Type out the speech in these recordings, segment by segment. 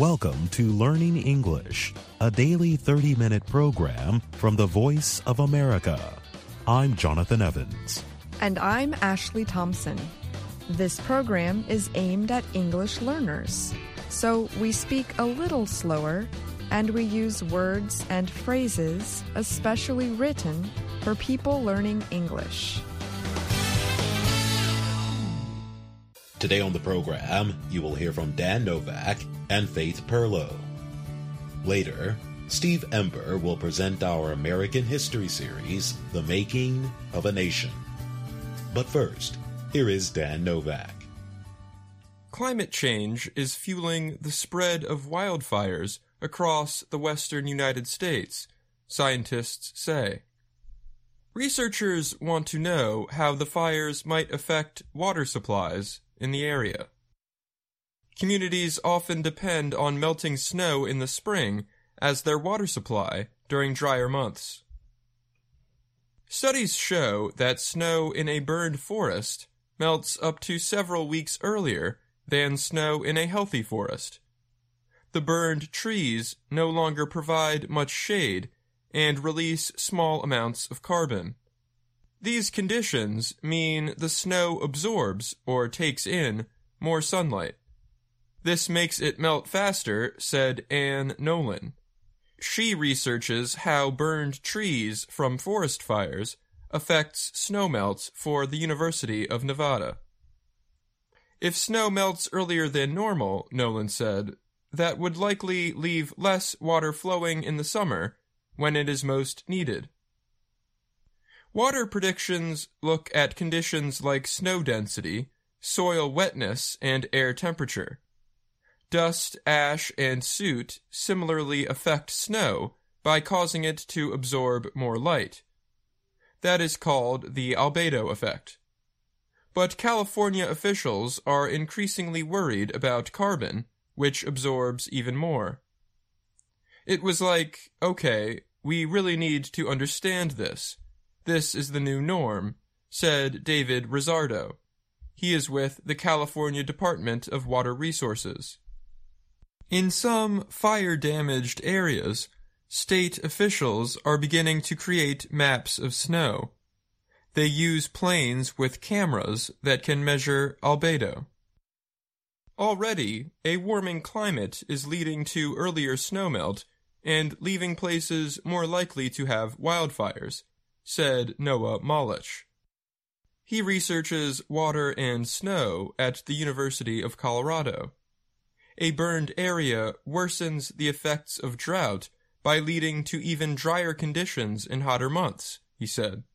Welcome to Learning English, a daily 30-minute program from the Voice of America. I'm Jonathan Evans. And I'm Ashley Thompson. This program is aimed at English learners, so we speak a little slower and we use words and phrases especially written for people learning English. Today on the program, you will hear from Dan Novak and Faith Perlow. Later, Steve Ember will present our American history series, The Making of a Nation. But first, here is Dan Novak. Climate change is fueling the spread of wildfires across the western United States, scientists say. Researchers want to know how the fires might affect water supplies in the area. Communities often depend on melting snow in the spring as their water supply during drier months. Studies show that snow in a burned forest melts up to several weeks earlier than snow in a healthy forest. The burned trees no longer provide much shade and release small amounts of carbon. These conditions mean the snow absorbs or takes in more sunlight. This makes it melt faster, said Anne Nolan. She researches how burned trees from forest fires affects snowmelts for the University of Nevada. If snow melts earlier than normal, Nolan said, that would likely leave less water flowing in the summer when it is most needed. Water predictions look at conditions like snow density, soil wetness, and air temperature. Dust, ash, and soot similarly affect snow by causing it to absorb more light. That is called the albedo effect. But California officials are increasingly worried about carbon, which absorbs even more. It was like, okay, we really need to understand this. This is the new norm, said David Rizzardo. He is with the California Department of Water Resources. In some fire-damaged areas, state officials are beginning to create maps of snow. They use planes with cameras that can measure albedo. Already, a warming climate is leading to earlier snowmelt and leaving places more likely to have wildfires, said Noah Malich. He researches water and snow at the University of Colorado. A burned area worsens the effects of drought by leading to even drier conditions in hotter months, he said.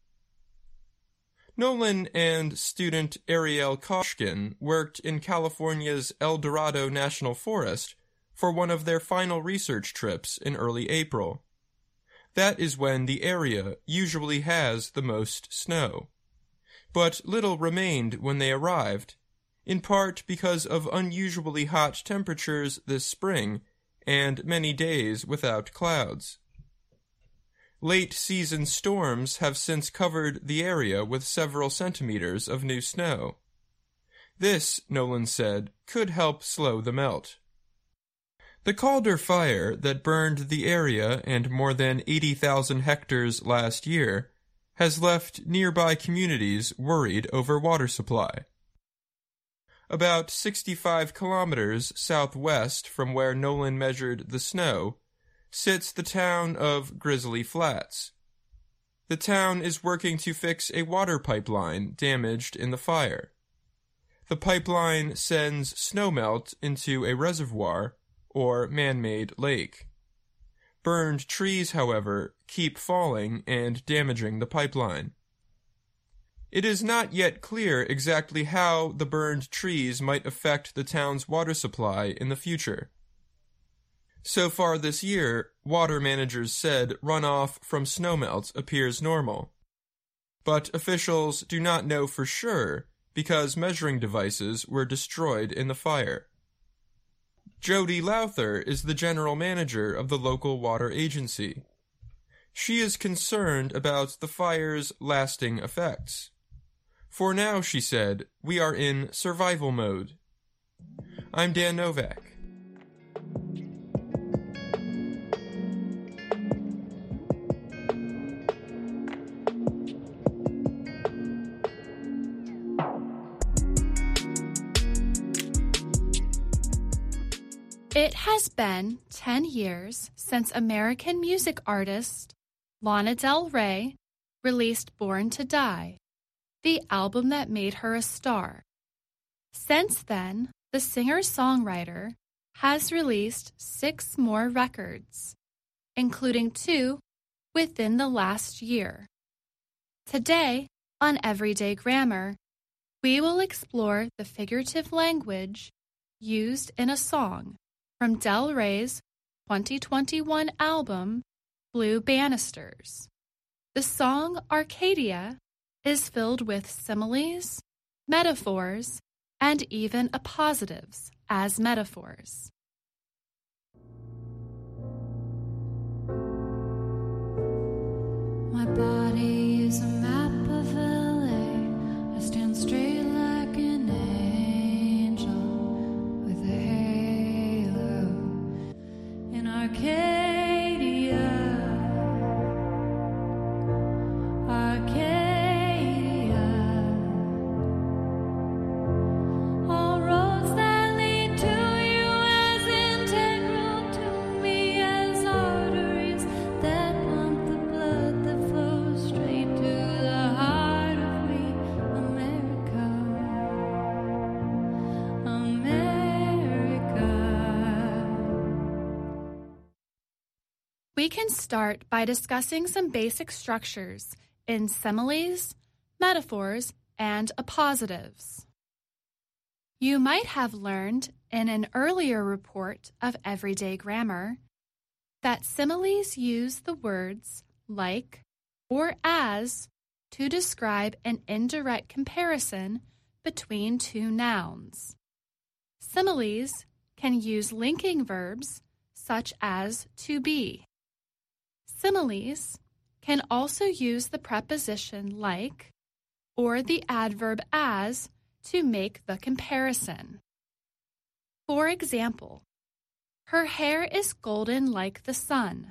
Nolan and student Ariel Koshkin worked in California's El Dorado National Forest for one of their final research trips in early April. That is when the area usually has the most snow. But little remained when they arrived, in part because of unusually hot temperatures this spring and many days without clouds. Late-season storms have since covered the area with several centimeters of new snow. This, Nolan said, could help slow the melt. The Calder fire that burned the area and more than 80,000 hectares last year has left nearby communities worried over water supply. About 65 kilometers southwest from where Nolan measured the snow sits the town of Grizzly Flats. The town is working to fix a water pipeline damaged in the fire. The pipeline sends snowmelt into a reservoir or man-made lake. Burned trees, however, keep falling and damaging the pipeline. It is not yet clear exactly how the burned trees might affect the town's water supply in the future. So far this year, water managers said runoff from snowmelt appears normal. But officials do not know for sure because measuring devices were destroyed in the fire. Jody Lowther is the general manager of the local water agency. She is concerned about the fire's lasting effects. For now, she said, we are in survival mode. I'm Dan Novak. It has been 10 years since American music artist Lana Del Rey released Born to Die, the album that made her a star. Since then, the singer-songwriter has released 6 more records, including 2 within the last year. Today, on Everyday Grammar, we will explore the figurative language used in a song from Del Rey's 2021 album, Blue Banisters. The song Arcadia is filled with similes, metaphors, and even appositives as metaphors. My body is a map of LA. I stand straight like an angel with a halo in Arcadia. All roads that lead to you as integral to me as arteries that pump the blood that flows straight to the heart of me, America, America. We can start by discussing some basic structures in similes, metaphors, and appositives. You might have learned in an earlier report of Everyday Grammar that similes use the words like or as to describe an indirect comparison between 2 nouns. Similes can use linking verbs such as to be. Similes can also use the preposition like or the adverb as to make the comparison. For example, her hair is golden like the sun.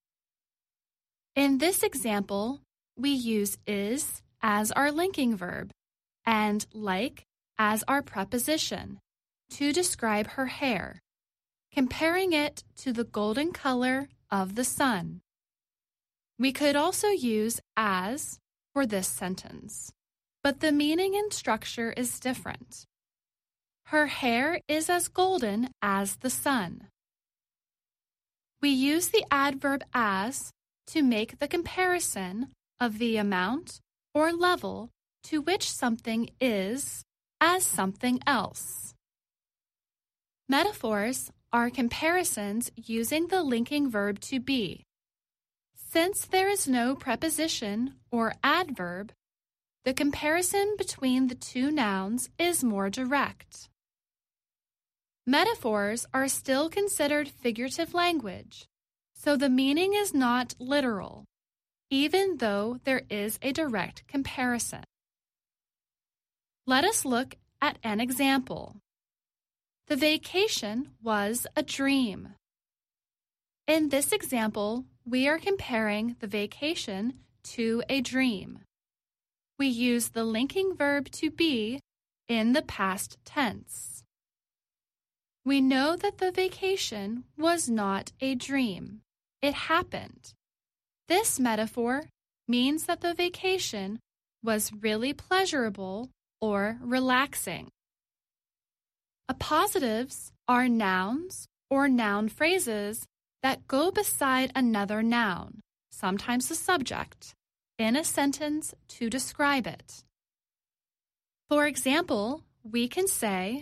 In this example, we use is as our linking verb and like as our preposition to describe her hair, comparing it to the golden color of the sun. We could also use as for this sentence, but the meaning and structure is different. Her hair is as golden as the sun. We use the adverb as to make the comparison of the amount or level to which something is as something else. Metaphors are comparisons using the linking verb to be. Since there is no preposition or adverb, the comparison between the 2 nouns is more direct. Metaphors are still considered figurative language, so the meaning is not literal, even though there is a direct comparison. Let us look at an example. The vacation was a dream. In this example, we are comparing the vacation to a dream. We use the linking verb to be in the past tense. We know that the vacation was not a dream. It happened. This metaphor means that the vacation was really pleasurable or relaxing. Appositives are nouns or noun phrases that go beside another noun, sometimes a subject, in a sentence to describe it. For example, we can say,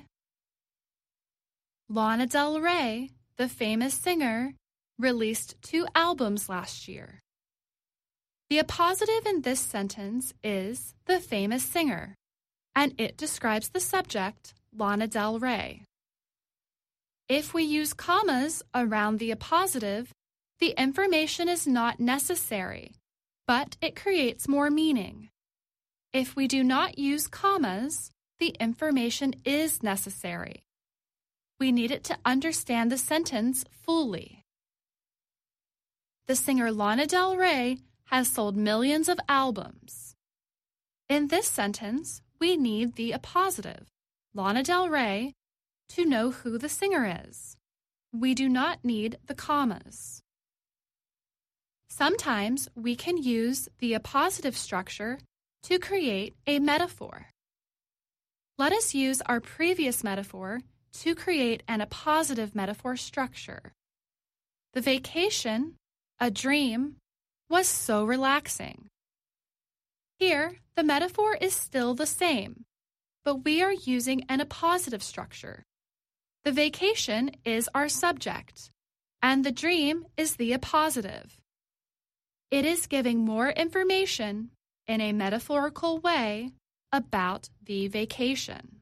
Lana Del Rey, the famous singer, released 2 albums last year. The appositive in this sentence is the famous singer, and it describes the subject, Lana Del Rey. If we use commas around the appositive, the information is not necessary, but it creates more meaning. If we do not use commas, the information is necessary. We need it to understand the sentence fully. The singer Lana Del Rey has sold millions of albums. In this sentence, we need the appositive, Lana Del Rey, to know who the singer is. we do not need the commas. Sometimes we can use the appositive structure to create a metaphor. Let us use our previous metaphor to create an appositive metaphor structure. The vacation, a dream, was so relaxing. Here, the metaphor is still the same, but we are using an appositive structure. The vacation is our subject, and the dream is the appositive. It is giving more information in a metaphorical way about the vacation.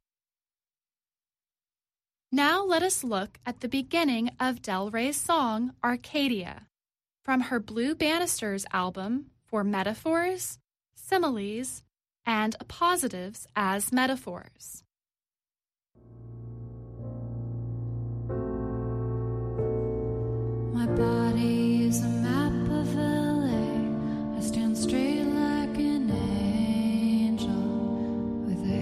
Now let us look at the beginning of Del Rey's song, Arcadia, from her Blue Banisters album for metaphors, similes, and appositives as metaphors. My body is a map of LA. I stand straight like an angel with a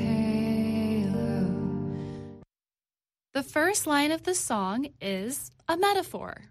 halo. The first line of the song is a metaphor.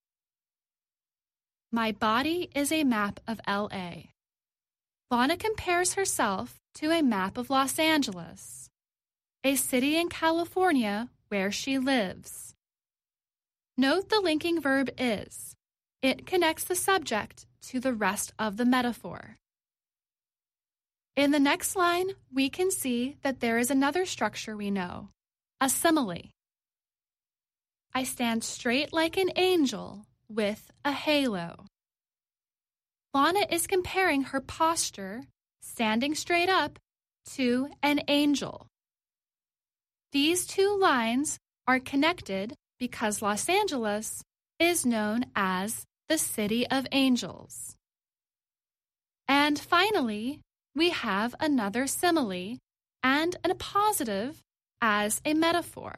My body is a map of LA. Lana compares herself to a map of Los Angeles, a city in California where she lives. Note the linking verb is. It connects the subject to the rest of the metaphor. In the next line, we can see that there is another structure we know, a simile. I stand straight like an angel with a halo. Lana is comparing her posture, standing straight up, to an angel. These two lines are connected because Los Angeles is known as the City of Angels. And finally, we have another simile and an appositive as a metaphor.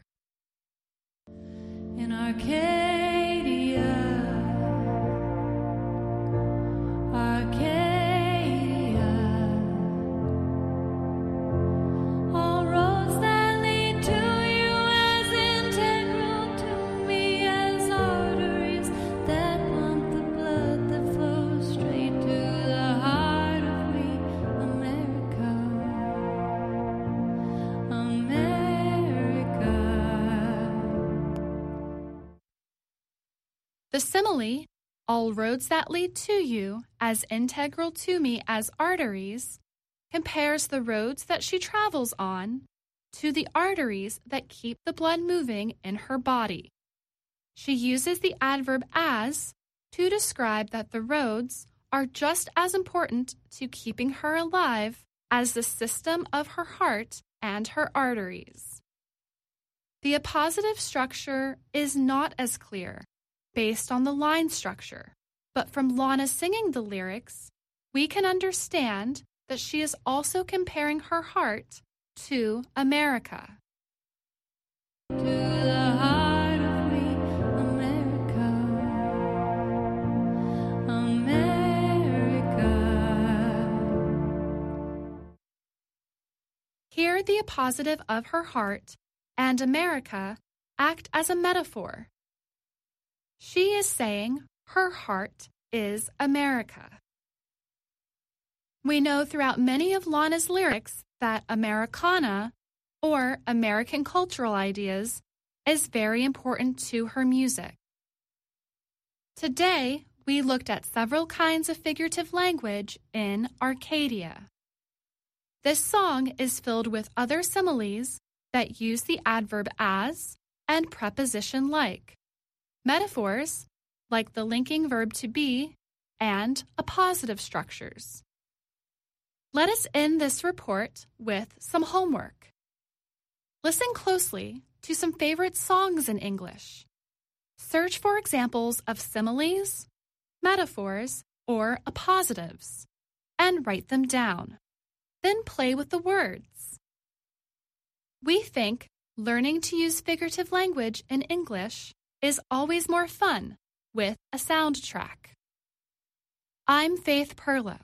In Arcadia, Arcadia, all roads that lead to you as integral to me as arteries that pump the blood that flows straight to the heart of me, America, America. The simile, all roads that lead to you as integral to me as arteries, compares the roads that she travels on to the arteries that keep the blood moving in her body. She uses the adverb as to describe that the roads are just as important to keeping her alive as the system of her heart and her arteries. The appositive structure is not as clear based on the line structure, but from Lana singing the lyrics, we can understand that she is also comparing her heart to America. To the heart of me, America, America. Here, the appositive of her heart and America act as a metaphor. She is saying her heart is America. We know throughout many of Lana's lyrics that Americana, or American cultural ideas, is very important to her music. Today, we looked at several kinds of figurative language in Arcadia. This song is filled with other similes that use the adverb as and preposition like, metaphors like the linking verb to be, and appositive structures. Let us end this report with some homework. Listen closely to some favorite songs in English. Search for examples of similes, metaphors, or appositives, and write them down. Then play with the words. We think learning to use figurative language in English is always more fun with a soundtrack. I'm Faith Perlow.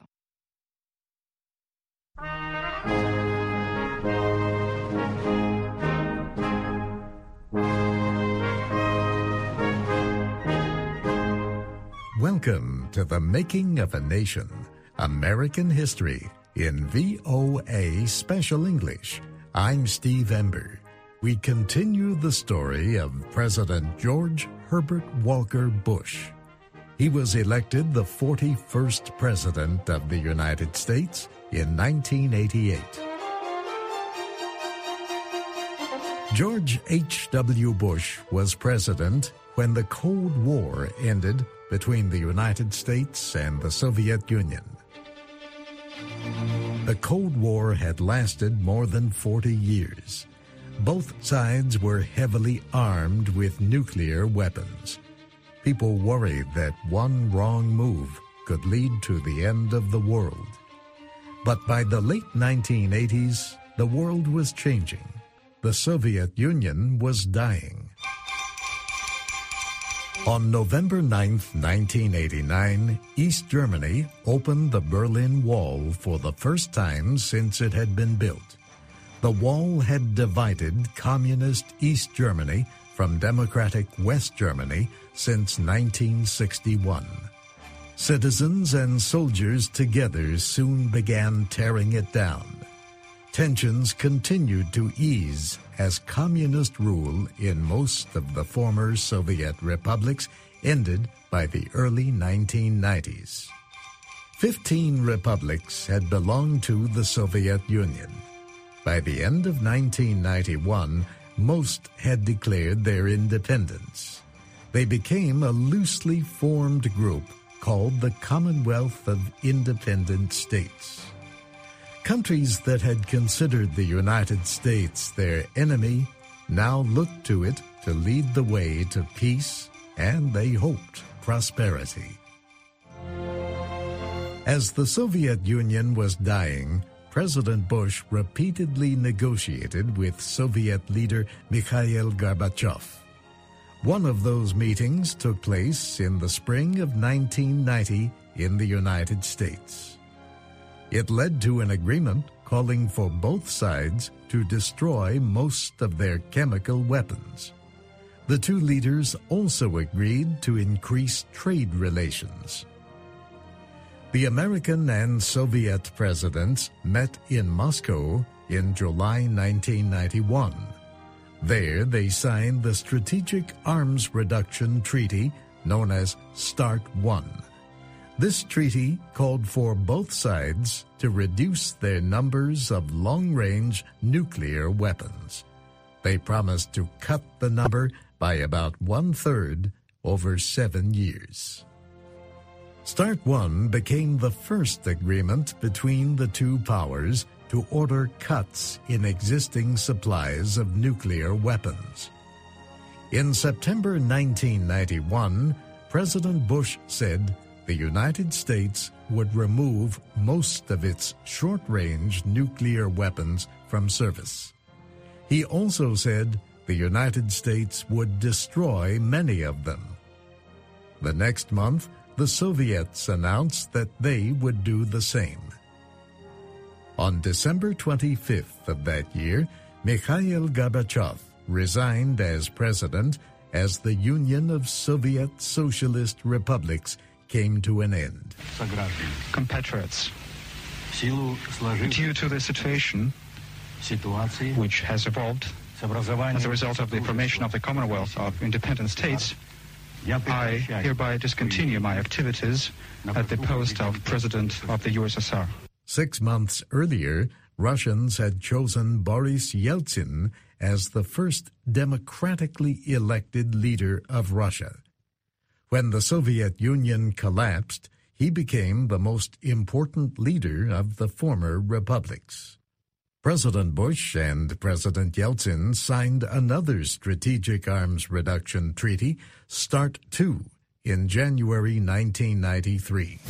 Welcome to The Making of a Nation, American History in VOA Special English. I'm Steve Ember. We continue the story of President George Herbert Walker Bush. He was elected the 41st President of the United States in 1988. George H.W. Bush was president when the Cold War ended between the United States and the Soviet Union. The Cold War had lasted more than 40 years. Both sides were heavily armed with nuclear weapons. People worried that one wrong move could lead to the end of the world. But by the late 1980s, the world was changing. The Soviet Union was dying. On November 9, 1989, East Germany opened the Berlin Wall for the first time since it had been built. The wall had divided communist East Germany from democratic West Germany since 1961. Citizens and soldiers together soon began tearing it down. Tensions continued to ease as communist rule in most of the former Soviet republics ended by the early 1990s. 15 republics had belonged to the Soviet Union. By the end of 1991, most had declared their independence. They became a loosely formed group called the Commonwealth of Independent States. Countries that had considered the United States their enemy now looked to it to lead the way to peace and, they hoped, prosperity. As the Soviet Union was dying, President Bush repeatedly negotiated with Soviet leader Mikhail Gorbachev. One of those meetings took place in the spring of 1990 in the United States. It led to an agreement calling for both sides to destroy most of their chemical weapons. The two leaders also agreed to increase trade relations. The American and Soviet presidents met in Moscow in July 1991. There they signed the Strategic Arms Reduction Treaty known as START I. This treaty called for both sides to reduce their numbers of long-range nuclear weapons. They promised to cut the number by about 1/3 over 7 years. START I became the first agreement between the two powers to order cuts in existing supplies of nuclear weapons. In September 1991, President Bush said the United States would remove most of its short-range nuclear weapons from service. He also said the United States would destroy many of them. The next month, the Soviets announced that they would do the same. On December 25th of that year, Mikhail Gorbachev resigned as president as the Union of Soviet Socialist Republics came to an end. Compatriots, due to the situation which has evolved as a result of the formation of the Commonwealth of Independent States, I hereby discontinue my activities at the post of President of the USSR. 6 months earlier, Russians had chosen Boris Yeltsin as the first democratically elected leader of Russia. When the Soviet Union collapsed, he became the most important leader of the former republics. President Bush and President Yeltsin signed another Strategic Arms Reduction Treaty, START II, in January 1993.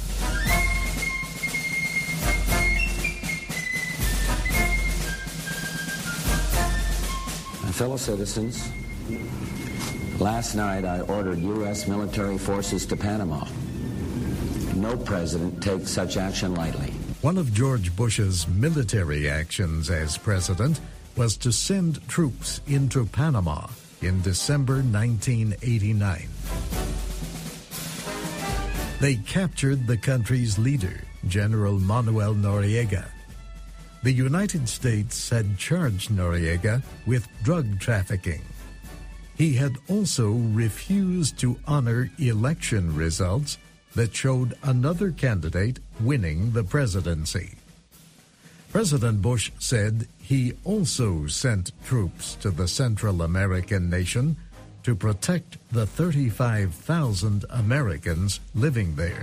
My fellow citizens, last night I ordered U.S. military forces to Panama. No president takes such action lightly. One of George Bush's military actions as president was to send troops into Panama in December 1989. They captured the country's leader, General Manuel Noriega. The United States had charged Noriega with drug trafficking. He had also refused to honor election results that showed another candidate winning the presidency. President Bush said he also sent troops to the Central American nation to protect the 35,000 Americans living there.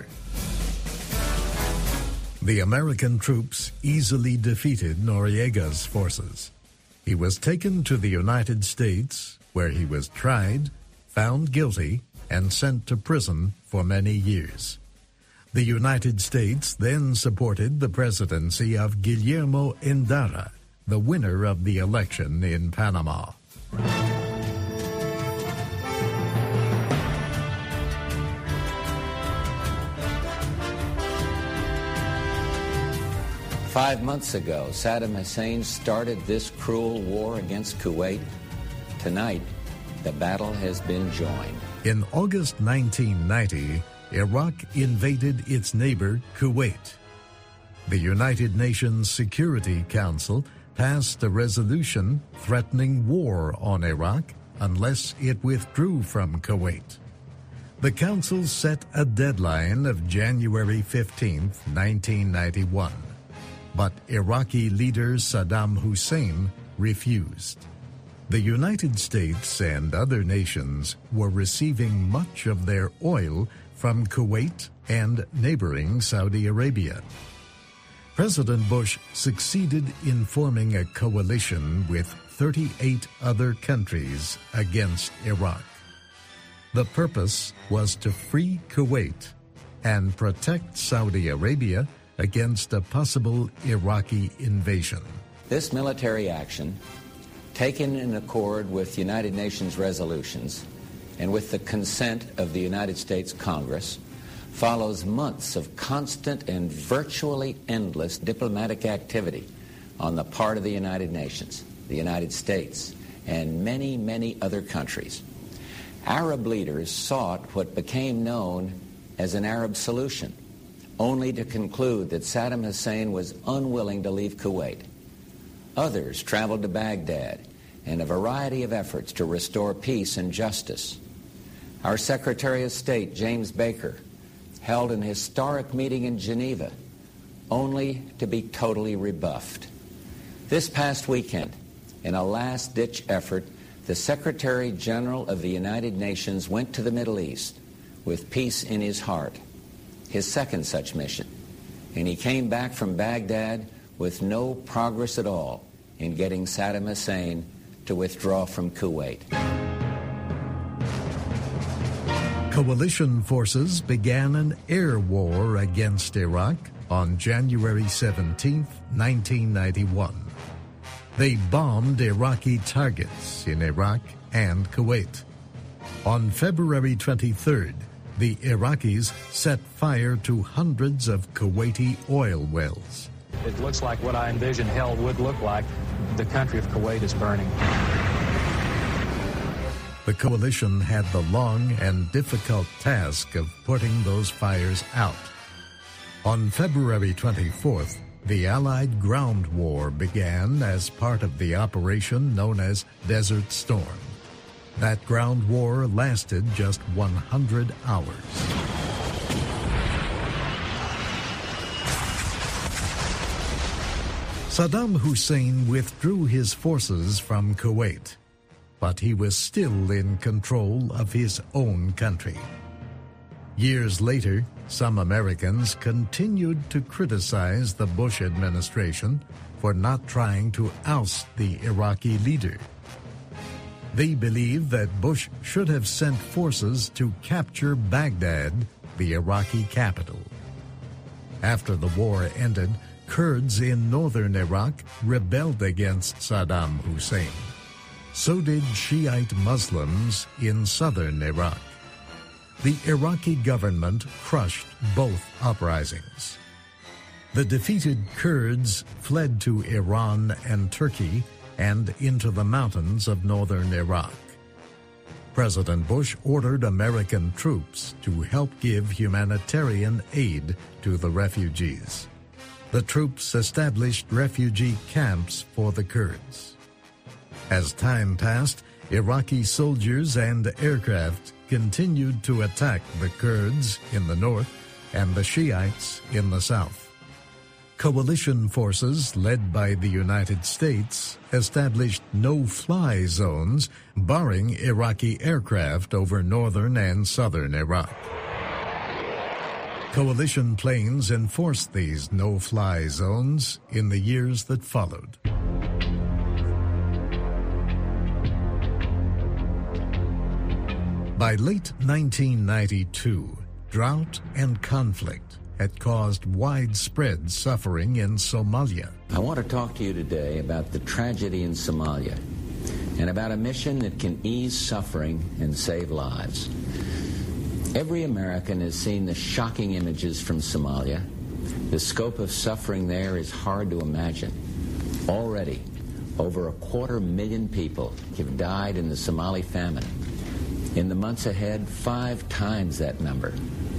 The American troops easily defeated Noriega's forces. He was taken to the United States, where he was tried, found guilty, and sent to prison for many years. The United States then supported the presidency of Guillermo Endara, the winner of the election in Panama. Five months ago, Saddam Hussein started this cruel war against Kuwait. Tonight, the battle has been joined. In August 1990, Iraq invaded its neighbor, Kuwait. The United Nations Security Council passed a resolution threatening war on Iraq unless it withdrew from Kuwait. The Council set a deadline of January 15, 1991. But Iraqi leader Saddam Hussein refused. The United States and other nations were receiving much of their oil from Kuwait and neighboring Saudi Arabia. President Bush succeeded in forming a coalition with 38 other countries against Iraq. The purpose was to free Kuwait and protect Saudi Arabia against a possible Iraqi invasion. This military action, taken in accord with United Nations resolutions and with the consent of the United States Congress, follows months of constant and virtually endless diplomatic activity on the part of the United Nations, the United States, and many, many other countries. Arab leaders sought what became known as an Arab solution, only to conclude that Saddam Hussein was unwilling to leave Kuwait. Others traveled to Baghdad in a variety of efforts to restore peace and justice. Our Secretary of State, James Baker, held an historic meeting in Geneva, only to be totally rebuffed. This past weekend, in a last-ditch effort, the Secretary General of the United Nations went to the Middle East with peace in his heart, his second such mission, and he came back from Baghdad with no progress at all in getting Saddam Hussein to withdraw from Kuwait. Coalition forces began an air war against Iraq on January 17, 1991. They bombed Iraqi targets in Iraq and Kuwait. On February 23rd, the Iraqis set fire to hundreds of Kuwaiti oil wells. It looks like what I envisioned hell would look like. The country of Kuwait is burning. The coalition had the long and difficult task of putting those fires out. On February 24th, the Allied ground war began as part of the operation known as Desert Storm. That ground war lasted just 100 hours. Saddam Hussein withdrew his forces from Kuwait, but he was still in control of his own country. Years later, some Americans continued to criticize the Bush administration for not trying to oust the Iraqi leader. They believe that Bush should have sent forces to capture Baghdad, the Iraqi capital. After the war ended, Kurds in northern Iraq rebelled against Saddam Hussein. So did Shiite Muslims in southern Iraq. The Iraqi government crushed both uprisings. The defeated Kurds fled to Iran and Turkey and into the mountains of northern Iraq. President Bush ordered American troops to help give humanitarian aid to the refugees. The troops established refugee camps for the Kurds. As time passed, Iraqi soldiers and aircraft continued to attack the Kurds in the north and the Shiites in the south. Coalition forces led by the United States established no-fly zones barring Iraqi aircraft over northern and southern Iraq. Coalition planes enforced these no-fly zones in the years that followed. By late 1992, drought and conflict had caused widespread suffering in Somalia. I want to talk to you today about the tragedy in Somalia and about a mission that can ease suffering and save lives. Every American has seen the shocking images from Somalia. The scope of suffering there is hard to imagine. Already, over 250,000 people have died in the Somali famine. In the months ahead, 5 times that number.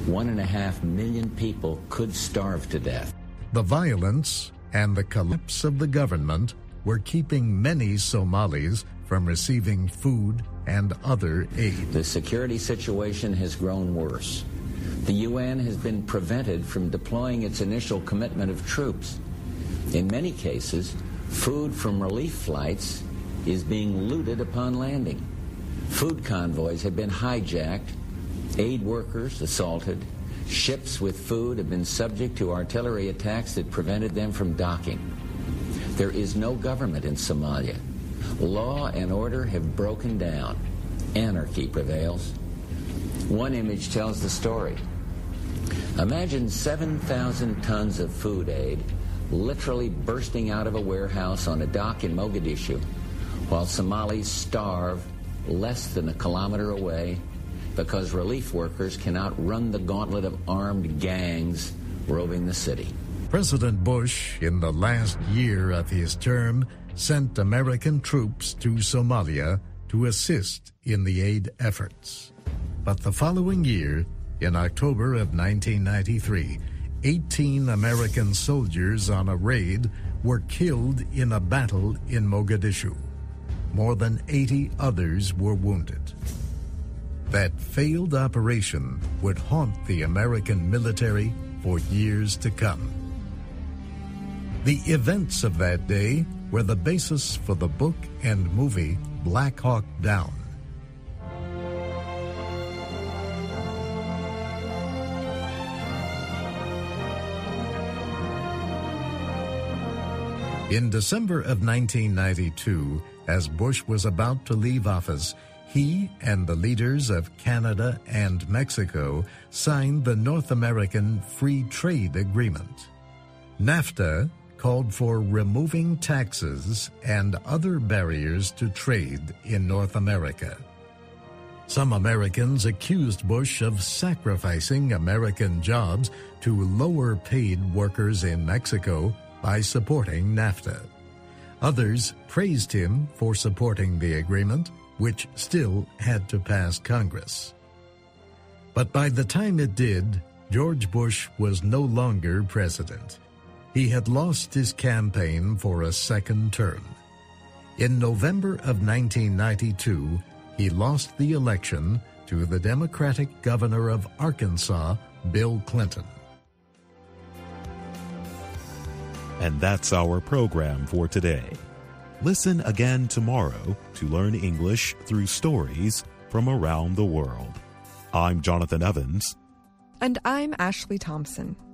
1.5 million people could starve to death. The violence and the collapse of the government were keeping many Somalis from receiving food and other aid. The security situation has grown worse. The UN has been prevented from deploying its initial commitment of troops. In many cases, food from relief flights is being looted upon landing. Food convoys have been hijacked, aid workers assaulted, ships with food have been subject to artillery attacks that prevented them from docking. There is no government in Somalia. Law and order have broken down. Anarchy prevails. One image tells the story. Imagine 7,000 tons of food aid literally bursting out of a warehouse on a dock in Mogadishu, while Somalis starve less than a kilometer away because relief workers cannot run the gauntlet of armed gangs roving the city. President Bush, in the last year of his term, sent American troops to Somalia to assist in the aid efforts. But the following year, in October of 1993, 18 American soldiers on a raid were killed in a battle in Mogadishu. More than 80 others were wounded. That failed operation would haunt the American military for years to come. The events of that day were the basis for the book and movie Black Hawk Down. In December of 1992, as Bush was about to leave office, he and the leaders of Canada and Mexico signed the North American Free Trade Agreement. NAFTA called for removing taxes and other barriers to trade in North America. Some Americans accused Bush of sacrificing American jobs to lower-paid workers in Mexico by supporting NAFTA. Others praised him for supporting the agreement, which still had to pass Congress. But by the time it did, George Bush was no longer president. He had lost his campaign for a second term. In November of 1992, he lost the election to the Democratic governor of Arkansas, Bill Clinton. And that's our program for today. Listen again tomorrow to learn English through stories from around the world. I'm Jonathan Evans. And I'm Ashley Thompson.